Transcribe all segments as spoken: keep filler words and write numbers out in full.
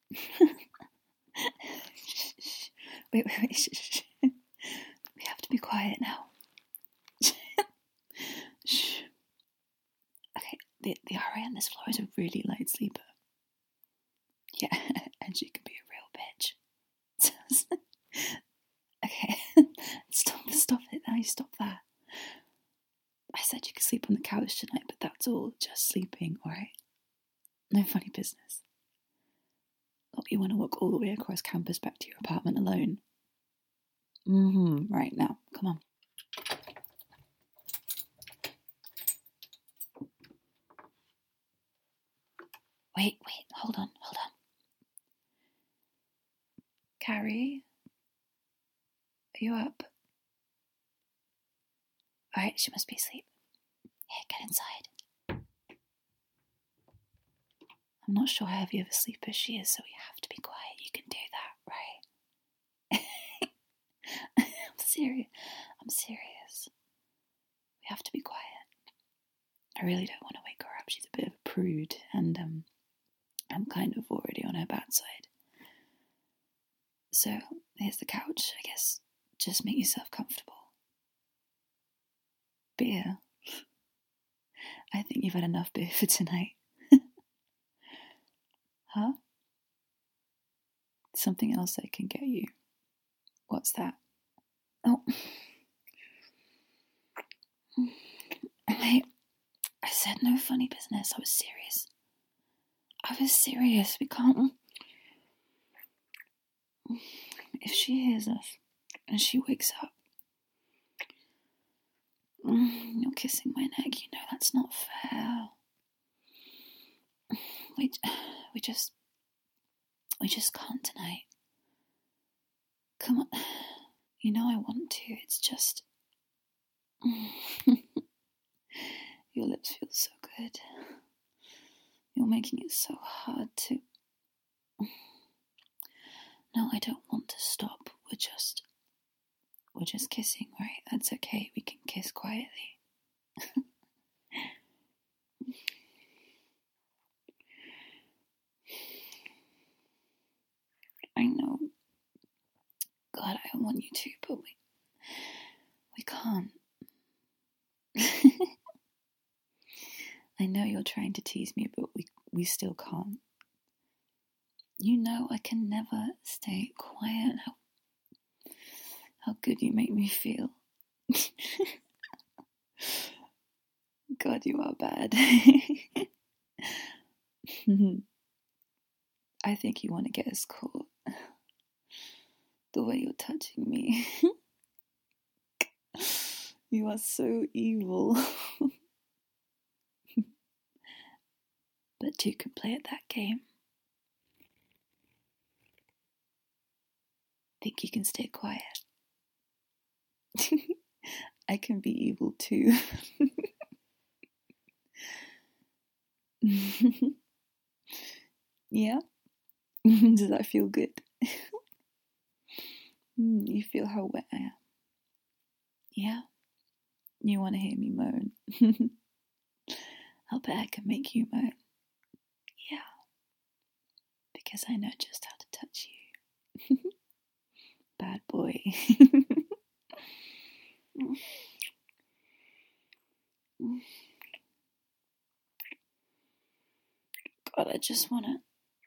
Wait, wait, wait. Shh, shh. We have to be quiet now. Shh. Okay, the, the R A on this floor is a really light sleeper. Yeah, and she could be a real bitch. Okay, stop, stop it now, you stop that. I said you could sleep on the couch tonight, but that's all, just sleeping, alright? No funny business. Oh, you want to walk all the way across campus back to your apartment alone? Mm-hmm, right now, come on. Wait, wait, hold on, hold on. Carrie? Are you up? Alright, she must be asleep. Here, get inside. I'm not sure how heavy of a sleeper she is, so we have to be quiet. You can do that, right? I'm serious. I'm serious. We have to be quiet. I really don't want to wake her up. She's a bit of a prude, and um, I'm kind of already on her bad side. So, here's the couch. I guess just make yourself comfortable. Beer? I think you've had enough beer for tonight. Huh? Something else I can get you. What's that? Oh. Mate, I said no funny business. I was serious. I was serious. We can't... If she hears us and she wakes up, you're kissing my neck, you know that's not fair. We, we just... We just can't tonight. Come on. You know I want to, it's just... Your lips feel so good. You're making it so hard to... No, I don't want to stop. We're just... We're just kissing, right? That's okay. We can kiss quietly. I know. God, I want you to, but we... We can't. I know you're trying to tease me, but we, we still can't. You know I can never stay quiet. How, how good you make me feel. God, you are bad. I think you want to get us caught. The way you're touching me. You are so evil. But two can play at that game. Think you can stay quiet? I can be evil too. Yeah? Does that feel good? You feel how wet I am? Yeah? You want to hear me moan? I'll bet I can make you moan. Yeah. Because I know just how to touch you. Bad boy. God, I just wanna...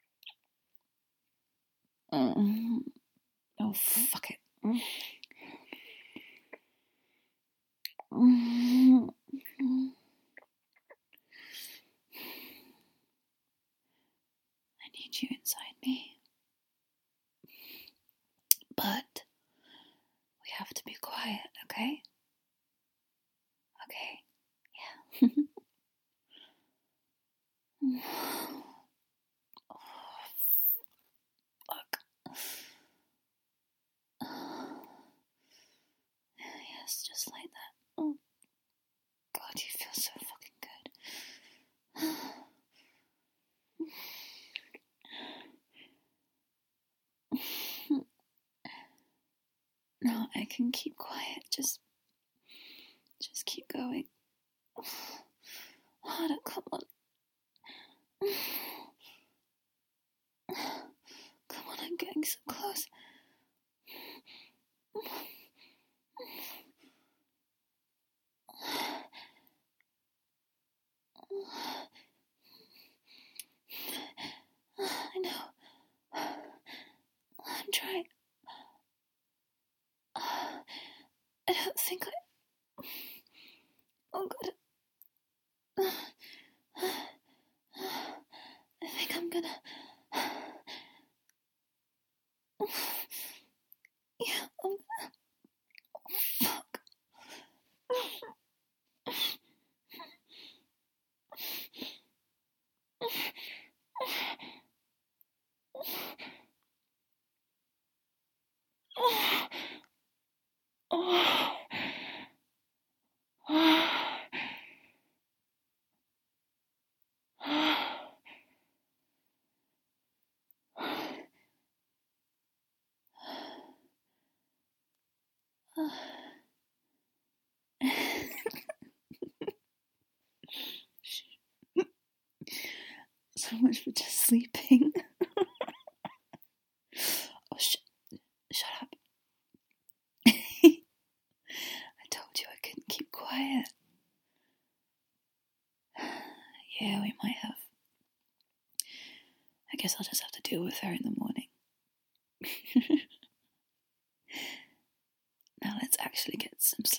Mm. Oh, fuck it. Mm. Mm. I need you inside me. But we have to be quiet, okay? Okay. Yeah. Oh, fuck. Yes, just like that. Oh, God, you feel so fucking good. No, I can keep quiet. Just, just keep going. Harder, come on. I'm getting so close. I know. I'm trying. I don't think I. Oh God. I think I'm gonna. Yeah, I'm gonna. Fuck. So much for just sleeping. Oh, sh- shut up. I told you I couldn't keep quiet. Yeah, we might have. I guess I'll just have to deal with her in the morning. Now let's actually get some sleep.